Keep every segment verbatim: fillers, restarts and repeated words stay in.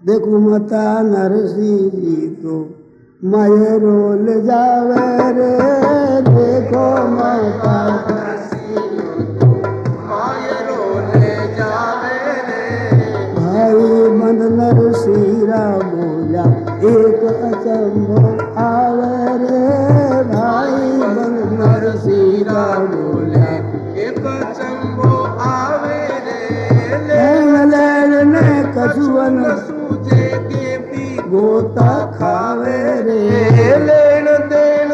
देखो मता नरसी जी तो माये रोल जावे रे। देखो माता नरसी तो माये रोल जावे रे। भाई बंद नरसीरा बोला एक अचंभो आवे रे। भाई बंद नरसीरा बोला एक अचंभो आवे रे। लेन लेन ने कछुअन सूझे के भी गोता खावे रे। लेन देन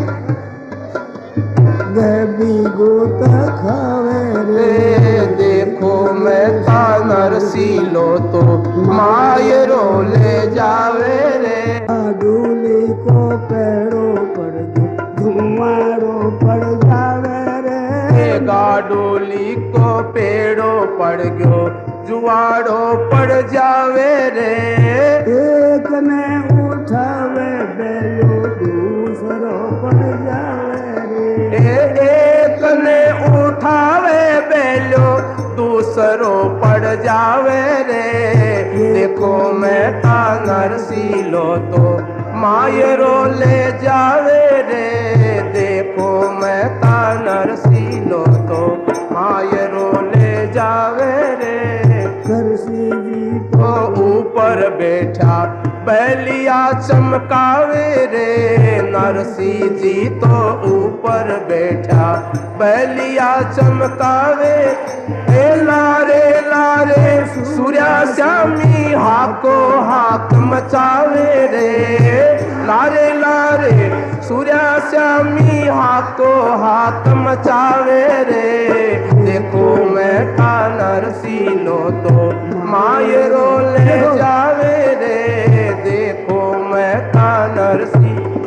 भी गोता खावे रे। देखो मैं था नरसीलो तो माये रोले जावे रे। डोली को पेड़ो पड़ धुआड़ो पड़ जावे रे। गाडोली को पेड़ो पड़ गयो जुआड़ो पड़ जावे रे। एक ने उठावे बेलो दूसरो पड़ जावे रे। एक ने उठावे बेलो दूसरो पड़ जावे रे। देखो मैं था नरसीलो तो माये रोले जावे रे। देखो मैं था नरसीलो तो माये रोले जावे रे। नरसी जी तो ऊपर बैठा बैलिया चमकावे रे। नरसी जी तो ऊपर बैठा बैलिया चमकावे। ए लारे लारे सूर्या श्यामी हाको हाक मचावे रे। लारे लारे सूर्या श्यामी हाको हाक मचावे रे। देखो मैं था नरसीलो तो माये रोले जावे रे। देखो मैं था नरसी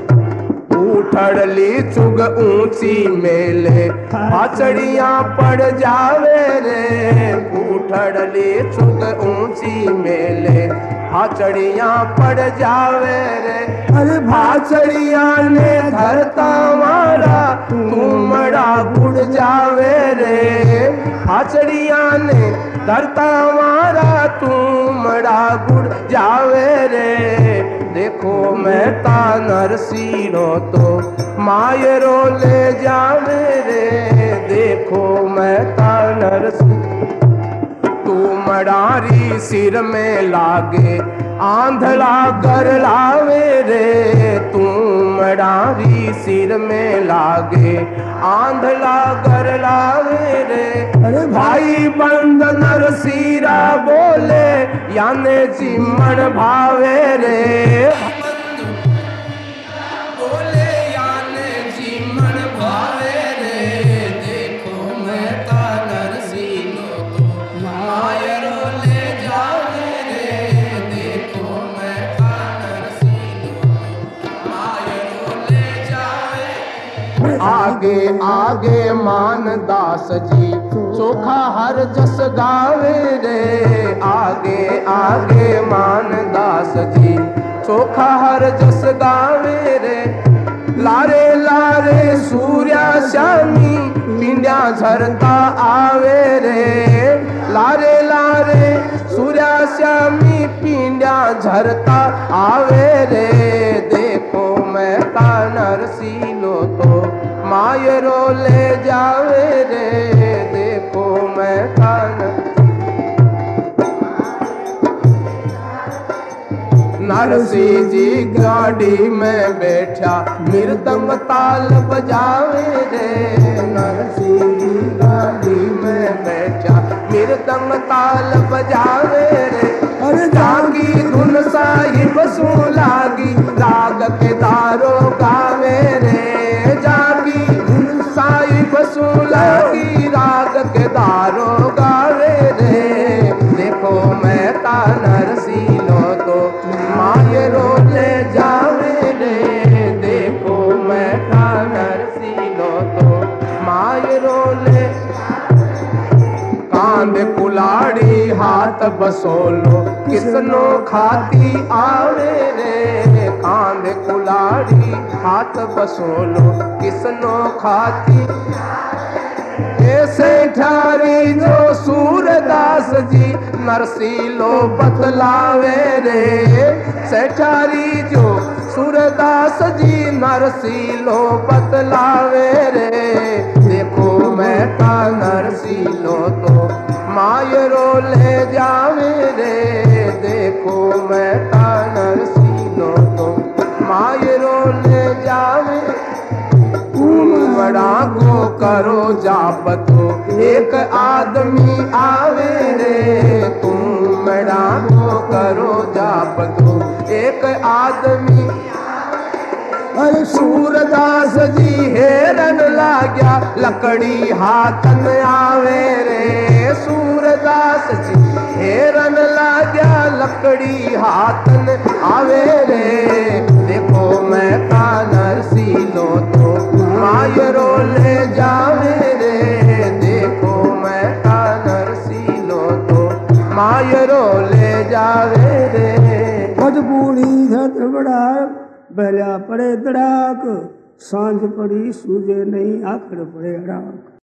उठड़ली चुग ऊंची मेले हाचड़ियां पड़ जावे रे। उठड़ली चुग ऊंची मेले हाचड़ियां पड़ जावे रे। अरे भाचड़िया ने धरता मारा तुमड़ा गुड़ जावे रे। हाचड़िया ने धरता मारा तुमड़ा गुड़ जावे रे। देखो मैं ता नरसीरो तो माये रोले जावे रे। देखो मैं ता नरसी तू मडारी सिर में लागे आंधला कर लावे रे। तू मडारी सिर में लागे आंधला कर लावे रे। अरे भाई बंद नरसीरा बोले याने चिमण भावे रे। बोले याने चिमण भावे रे। देखो मैं ता नरसीलो तो माये रोले जावे रे। देखो मैं ता नरसीलो माये रोले जावे। आगे आगे मानदास जी चोखा हर जस गावे रे। आगे आगे मानदास जी चोखा हर जस गावे रे। लारे लारे सूर्या श्यामी पिंड्या झरता आवे रे। लारे लारे सूर्या श्यामी पिंड्या झरता आवे रे। देखो मैं ता नरसीलो तो माये रोले जावे रे। देखो मैं ता नरसी जी गाड़ी में बैठा मृदंग ताल बजावे रे। नरसी जी गाड़ी में बैठा मृदंग ताल बजावे रे। अरे जागी धुन साहिब सू लागी राग के दारो गावे रे। जागी धुन साहिब सू लागी राग के दारो गावे रे। देखो मैं ता नरसीलो तो माये रोले जावे रे। देखो मैं ता नरसीलो तो माये रोले। कांध कुलाड़ी हाथ बसोलो किसनो खाती आवे रे। कांध कुलाड़ी हाथ बसोलो किसनो खाती सेठारी जो सूरदास जी नरसीलो बतलावे रे। सेठारी जो सूरदास जी नरसीलो बतलावे रे। देखो मैं का नरसीलो तो मायरो ले जावे रे। देखो मैं का नरसीलो तो मायरो ले जावे। बड़ा को करो जाप तो एक आदमी आवे रे। तुम बड़ा को करो जाप तो एक आदमी। अरे सूरदास जी हेरन लाग्या लकड़ी हाथन आवे रे। सूरदास जी हेरन लाग्या लकड़ी हाथन आवे रे। देखो मैं का नरसीलो तो मायरो ले जावे रे। देखो मैं का नरसीलो तो मायरो ले जावे रे। बूढ़ी धत बड़ा बेला पड़े दड़ाक। सांझ पड़ी सूझे नहीं आखड़ पड़े राख।